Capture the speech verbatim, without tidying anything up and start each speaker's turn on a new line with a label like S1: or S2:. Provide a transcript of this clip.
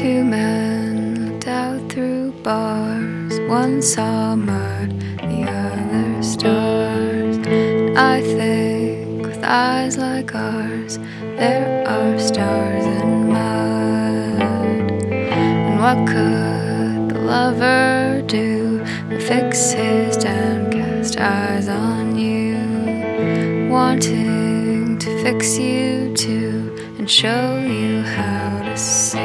S1: Two men looked out through bars. One saw mud, the other stars. I think with eyes like ours, there are stars in mud. And what could the lover do but fix his downcast eyes on you, wanting to fix you too and show you how to see?